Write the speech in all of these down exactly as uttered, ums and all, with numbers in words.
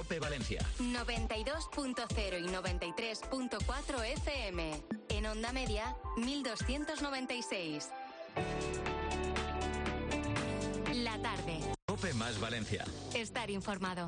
COPE Valencia. noventa y dos punto cero y noventa y tres punto cuatro F M. En onda media, mil doscientos noventa y seis. La tarde. COPE más Valencia. Estar informado.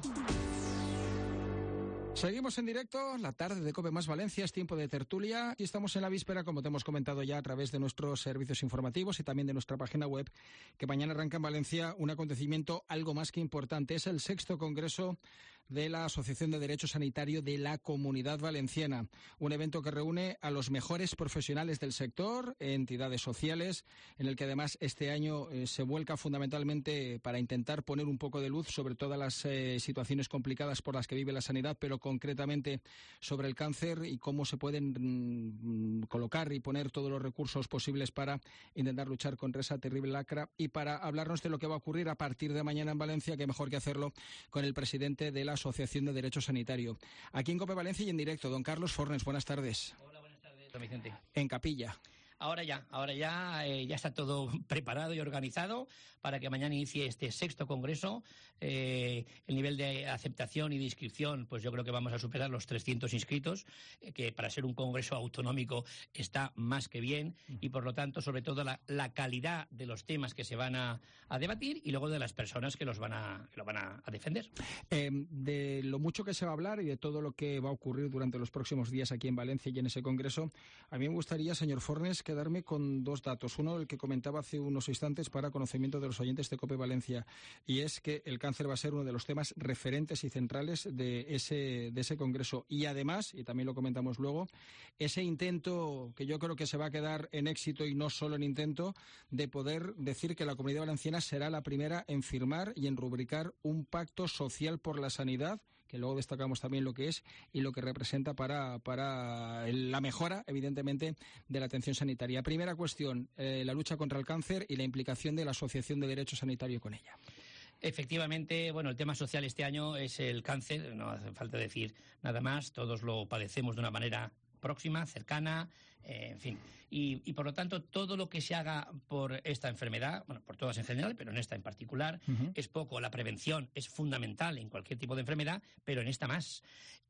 Seguimos en directo, la tarde de COPE más Valencia, es tiempo de tertulia y estamos en la víspera, como te hemos comentado ya a través de nuestros servicios informativos y también de nuestra página web, que mañana arranca en Valencia un acontecimiento algo más que importante. Es el sexto congreso de la Asociación de Derecho Sanitario de la Comunidad Valenciana, un evento que reúne a los mejores profesionales del sector, entidades sociales, en el que además este año eh, se vuelca fundamentalmente para intentar poner un poco de luz sobre todas las eh, situaciones complicadas por las que vive la sanidad, pero concretamente sobre el cáncer y cómo se pueden mmm, colocar y poner todos los recursos posibles para intentar luchar contra esa terrible lacra. Y para hablarnos de lo que va a ocurrir a partir de mañana en Valencia, qué mejor que hacerlo con el presidente de la Asociación de Derecho Sanitario. Aquí en COPE Valencia y en directo, don Carlos Fornes, buenas tardes. Hola, buenas tardes, don Vicente. En Capilla. Ahora ya, ahora ya, eh, ya está todo preparado y organizado para que mañana inicie este sexto congreso. Eh, el nivel de aceptación y de inscripción, pues yo creo que vamos a superar los trescientos inscritos, eh, que para ser un congreso autonómico está más que bien, y por lo tanto, sobre todo, la, la calidad de los temas que se van a, a debatir y luego de las personas que los van a, que lo van a, a defender. Eh, de lo mucho que se va a hablar y de todo lo que va a ocurrir durante los próximos días aquí en Valencia y en ese congreso, a mí me gustaría, señor Fornes, quedarme con dos datos. Uno, el que comentaba hace unos instantes para conocimiento de los oyentes de COPE Valencia, y es que el cáncer va a ser uno de los temas referentes y centrales de ese, de ese congreso. Y además, y también lo comentamos luego, ese intento que yo creo que se va a quedar en éxito y no solo en intento, de poder decir que la Comunidad Valenciana será la primera en firmar y en rubricar un pacto social por la sanidad, que luego destacamos también lo que es y lo que representa para, para la mejora, evidentemente, de la atención sanitaria. Primera cuestión, eh, la lucha contra el cáncer y la implicación de la Asociación de Derecho Sanitario con ella. Efectivamente, bueno, el tema social este año es el cáncer, no hace falta decir nada más, todos lo padecemos de una manera próxima, cercana, eh, en fin. Y, y por lo tanto, todo lo que se haga por esta enfermedad, bueno, por todas en general, pero en esta en particular, uh-huh. es poco. La prevención es fundamental en cualquier tipo de enfermedad, pero en esta más.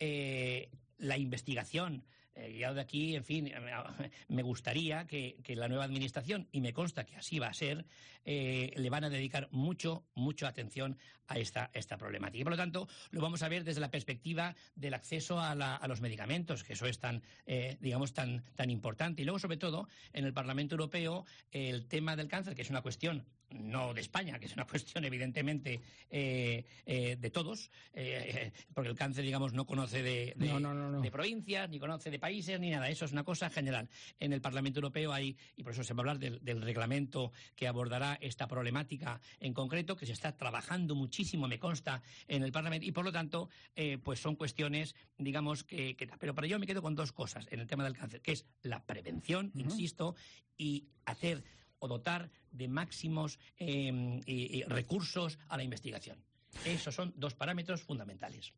Eh, la investigación, eh, ya de aquí, en fin, me gustaría que, que la nueva administración, y me consta que así va a ser, eh, le van a dedicar mucho, mucha atención a esta, esta problemática. Y por lo tanto, lo vamos a ver desde la perspectiva del acceso a, la, a los medicamentos, que eso es tan, eh, digamos, tan, tan importante. Y luego, sobre todo, en el Parlamento Europeo, el tema del cáncer, que es una cuestión no de España, que es una cuestión evidentemente eh, eh, de todos, eh, porque el cáncer, digamos, no conoce de, de, no, no, no, no. de provincias, ni conoce de países, ni nada. Eso es una cosa general. En el Parlamento Europeo hay, y por eso se va a hablar del, del reglamento que abordará esta problemática en concreto, que se está trabajando muchísimo, me consta, en el Parlamento, y por lo tanto, eh, pues son cuestiones, digamos, que, que... Pero para ello me quedo con dos cosas en el tema del cáncer, que es la prevención, uh-huh. insisto, y hacer o dotar de máximos eh, eh, recursos a la investigación. Esos son dos parámetros fundamentales.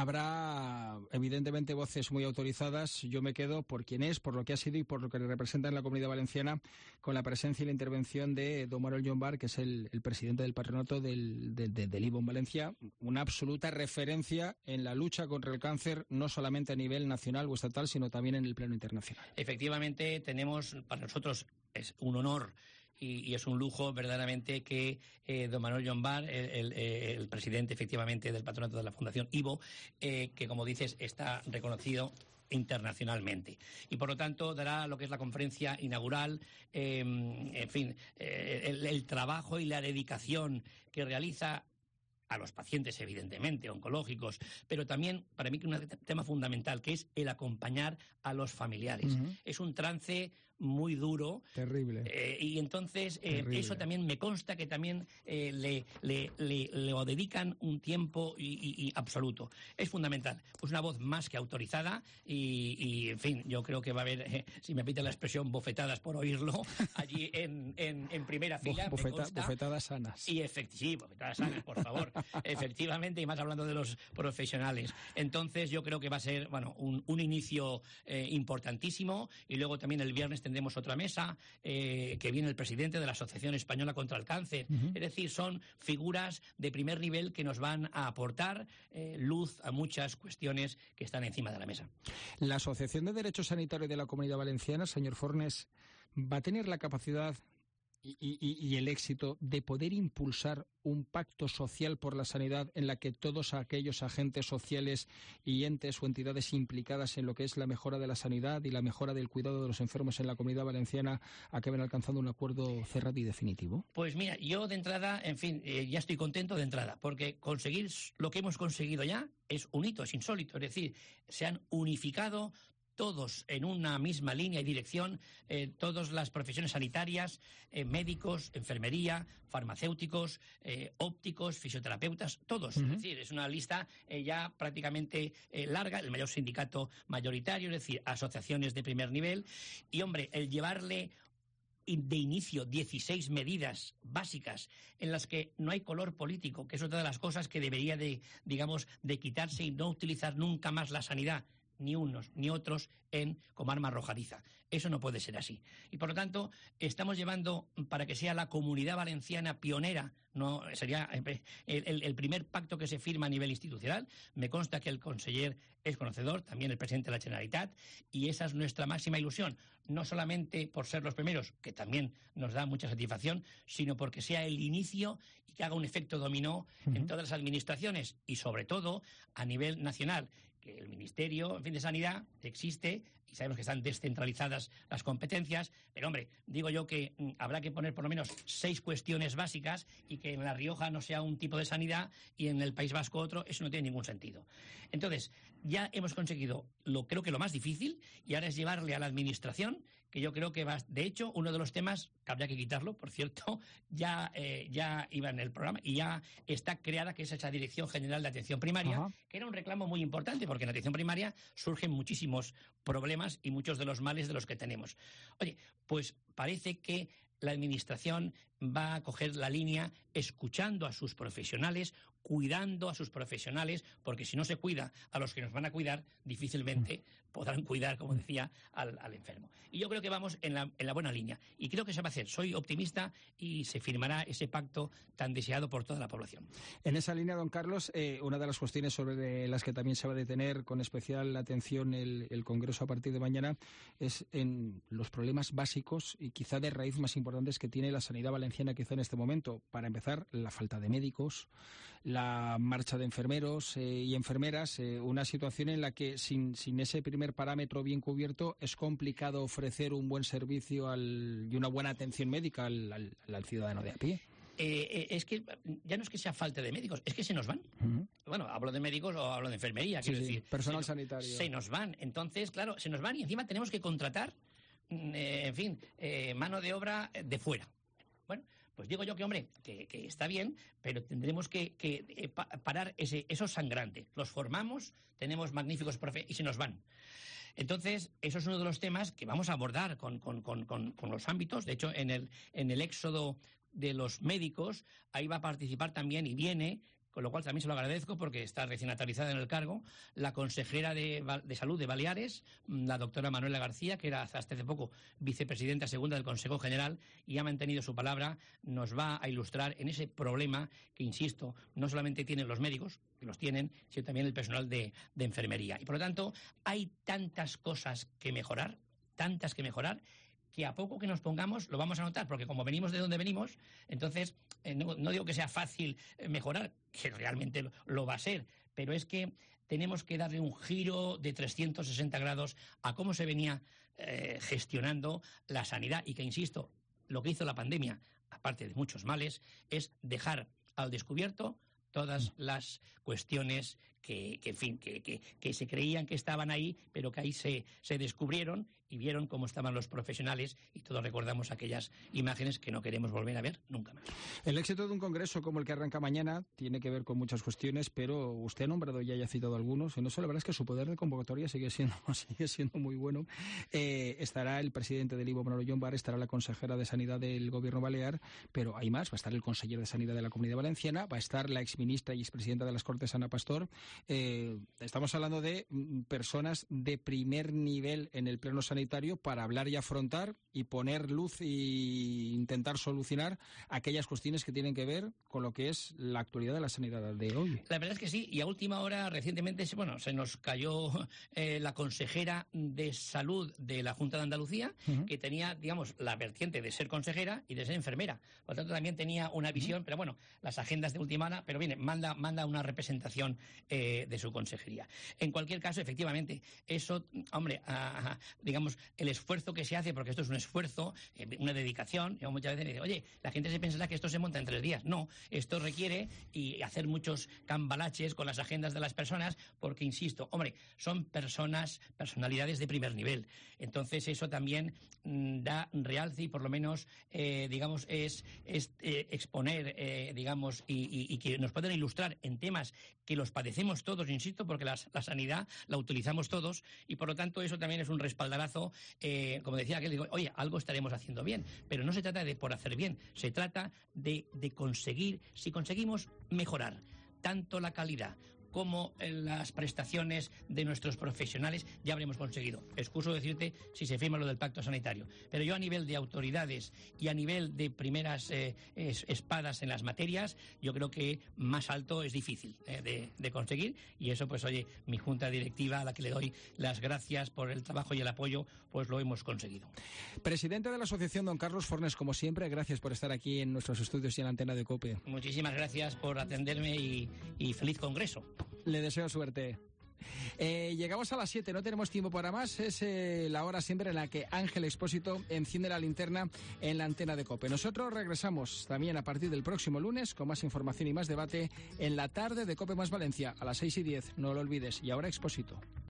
Habrá, evidentemente, voces muy autorizadas. Yo me quedo por quien es, por lo que ha sido y por lo que representa en la Comunidad Valenciana, con la presencia y la intervención de don Manuel Llombar, que es el, el presidente del patronato del, del, del, del I V O en Valencia, una absoluta referencia en la lucha contra el cáncer, no solamente a nivel nacional o estatal, sino también en el plano internacional. Efectivamente, tenemos, para nosotros es un honor y, y es un lujo verdaderamente que eh, don Manuel Llombar, el, el, el presidente efectivamente del patronato de la Fundación I V O, eh, que como dices está reconocido internacionalmente. Y por lo tanto dará lo que es la conferencia inaugural, eh, en fin, eh, el, el trabajo y la dedicación que realiza a los pacientes, evidentemente, oncológicos, pero también, para mí, un tema fundamental, que es el acompañar a los familiares. Uh-huh. Es un trance muy duro. Terrible. Eh, y entonces, eh, eso también me consta que también eh, le, le, le, le dedican un tiempo y, y, y absoluto. Es fundamental. Pues una voz más que autorizada y, y en fin, yo creo que va a haber, eh, si me pide la expresión, bofetadas por oírlo, allí en, en, en primera fila. Bofeta, bofetadas sanas. Y efect- sí, bofetadas sanas, por favor. Efectivamente, y más hablando de los profesionales. Entonces, yo creo que va a ser, bueno, un, un inicio eh, importantísimo, y luego también el viernes tendremos tendremos otra mesa, eh, que viene el presidente de la Asociación Española contra el Cáncer. Uh-huh. Es decir, son figuras de primer nivel que nos van a aportar eh, luz a muchas cuestiones que están encima de la mesa. La Asociación de Derecho Sanitario de la Comunidad Valenciana, señor Fornes, ¿va a tener la capacidad y, y, y el éxito de poder impulsar un pacto social por la sanidad en la que todos aquellos agentes sociales y entes o entidades implicadas en lo que es la mejora de la sanidad y la mejora del cuidado de los enfermos en la Comunidad Valenciana acaben alcanzando un acuerdo cerrado y definitivo? Pues mira, yo de entrada, en fin, eh, ya estoy contento de entrada, porque conseguir lo que hemos conseguido ya es un hito, es insólito. Es decir, se han unificado todos en una misma línea y dirección, eh, todas las profesiones sanitarias, eh, médicos, enfermería, farmacéuticos, eh, ópticos, fisioterapeutas, todos. Uh-huh. Es decir, es una lista eh, ya prácticamente eh, larga, el mayor sindicato mayoritario, es decir, asociaciones de primer nivel. Y, hombre, el llevarle de inicio dieciséis medidas básicas en las que no hay color político, que es otra de las cosas que debería de, digamos, de quitarse y no utilizar nunca más la sanidad, ni unos ni otros, en como arma arrojadiza. Eso no puede ser así. Y por lo tanto, estamos llevando para que sea la Comunidad Valenciana pionera, no sería el, el, el primer pacto que se firma a nivel institucional. Me consta que el conseller es conocedor, también el presidente de la Generalitat, y esa es nuestra máxima ilusión, no solamente por ser los primeros, que también nos da mucha satisfacción, sino porque sea el inicio y que haga un efecto dominó uh-huh. en todas las administraciones y sobre todo a nivel nacional, que el Ministerio, en fin, de Sanidad existe y sabemos que están descentralizadas las competencias, pero, hombre, digo yo que mm, habrá que poner por lo menos seis cuestiones básicas y que en La Rioja no sea un tipo de sanidad y en el País Vasco otro. Eso no tiene ningún sentido. Entonces, ya hemos conseguido, lo creo que lo más difícil, y ahora es llevarle a la Administración, que yo creo que va, de hecho, uno de los temas, que habría que quitarlo, por cierto, ya, eh, ya iba en el programa y ya está creada, que es esa Dirección General de Atención Primaria, uh-huh. que era un reclamo muy importante, porque en la atención primaria surgen muchísimos problemas y muchos de los males de los que tenemos. Oye, pues parece que la Administración va a coger la línea escuchando a sus profesionales, cuidando a sus profesionales, porque si no se cuida a los que nos van a cuidar, difícilmente podrán cuidar, como decía, al, al enfermo. Y yo creo que vamos en la, en la buena línea. Y creo que se va a hacer. Soy optimista y se firmará ese pacto tan deseado por toda la población. En esa línea, don Carlos, eh, una de las cuestiones sobre las que también se va a detener con especial atención el, el Congreso a partir de mañana es en los problemas básicos y quizá de raíz más importantes que tiene la sanidad valenciana quizá en este momento. Para empezar, la falta de médicos, la marcha de enfermeros eh, y enfermeras, eh, una situación en la que sin, sin ese primer parámetro bien cubierto es complicado ofrecer un buen servicio al, y una buena atención médica al, al, al ciudadano de a pie. Eh, eh, es que ya no es que sea falta de médicos, es que se nos van. Uh-huh. Bueno, hablo de médicos o hablo de enfermería, quiero sí, decir. Personal se sanitario. Se nos van. Entonces, claro, se nos van y encima tenemos que contratar, eh, en fin, eh, mano de obra de fuera. Bueno, pues digo yo que, hombre, que, que está bien, pero tendremos que, que eh, pa- parar ese, eso sangrante. Los formamos, tenemos magníficos profes y se nos van. Entonces, eso es uno de los temas que vamos a abordar con, con, con, con, con los ámbitos. De hecho, en el, en el éxodo de los médicos, ahí va a participar también y viene, con lo cual también se lo agradezco porque está recién actualizada en el cargo, la consejera de, de Salud de Baleares, la doctora Manuela García, que era hasta hace poco vicepresidenta segunda del Consejo General y ha mantenido su palabra, nos va a ilustrar en ese problema que, insisto, no solamente tienen los médicos, que los tienen, sino también el personal de, de enfermería. Y por lo tanto, hay tantas cosas que mejorar, tantas que mejorar, que a poco que nos pongamos lo vamos a notar, porque como venimos de donde venimos, entonces eh, no, no digo que sea fácil mejorar, que realmente lo, lo va a ser, pero es que tenemos que darle un giro de trescientos sesenta grados a cómo se venía eh, gestionando la sanidad y que, insisto, lo que hizo la pandemia, aparte de muchos males, es dejar al descubierto todas las cuestiones que, que en fin, que, que, que se creían que estaban ahí, pero que ahí se, se descubrieron y vieron cómo estaban los profesionales y todos recordamos aquellas imágenes que no queremos volver a ver nunca más. El éxito de un congreso como el que arranca mañana tiene que ver con muchas cuestiones, pero usted ha nombrado ya y ha citado algunos. En eso la verdad es que su poder de convocatoria sigue siendo, sigue siendo muy bueno. Eh, estará el presidente del I V O, Manolo Llombar, estará la consejera de Sanidad del Gobierno Balear, pero hay más. Va a estar el consejero de Sanidad de la Comunidad Valenciana, va a estar la exministra y expresidenta de las Cortes, Ana Pastor, eh, estamos hablando de personas de primer nivel en el plano sanitario para hablar y afrontar y poner luz e intentar solucionar aquellas cuestiones que tienen que ver con lo que es la actualidad de la sanidad de hoy. La verdad es que sí, y a última hora recientemente bueno, se nos cayó eh, la consejera de Salud de la Junta de Andalucía, uh-huh. que tenía, digamos, la vertiente de ser consejera y de ser enfermera. Por lo tanto, también tenía una visión, uh-huh. pero bueno, las agendas de última hora, pero viene, manda, manda una representación eh, de su consejería. En cualquier caso, efectivamente, eso, hombre, a, a, digamos, el esfuerzo que se hace, porque esto es un esfuerzo, eh, una dedicación, yo muchas veces me digo, oye, la gente se pensará que esto se monta en tres días. No, esto requiere y hacer muchos cambalaches con las agendas de las personas, porque, insisto, hombre, son personas, personalidades de primer nivel. Entonces, eso también mmm, da realce y, por lo menos, eh, digamos, es, es eh, exponer, eh, digamos, y, y, y que nos puedan ilustrar en temas que los padecemos todos, insisto, porque la, la sanidad la utilizamos todos y, por lo tanto, eso también es un respaldarazo. Eh, como decía aquel, digo, oye, algo estaremos haciendo bien, pero no se trata de por hacer bien, se trata de, de conseguir, si conseguimos mejorar tanto la calidad como en las prestaciones de nuestros profesionales, ya habremos conseguido. Excuso decirte si se firma lo del pacto sanitario. Pero yo, a nivel de autoridades y a nivel de primeras eh, es, espadas en las materias, yo creo que más alto es difícil eh, de, de conseguir, y eso, pues oye, mi junta directiva, a la que le doy las gracias por el trabajo y el apoyo, pues lo hemos conseguido. Presidente de la asociación, don Carlos Fornés, como siempre, gracias por estar aquí en nuestros estudios y en la antena de COPE. Muchísimas gracias por atenderme y, y feliz congreso. Le deseo suerte. Eh, llegamos a las siete, no tenemos tiempo para más. Es eh, la hora siempre en la que Ángel Expósito enciende la linterna en la antena de COPE. Nosotros regresamos también a partir del próximo lunes con más información y más debate en la tarde de COPE más Valencia a las seis y diez. No lo olvides. Y ahora Expósito.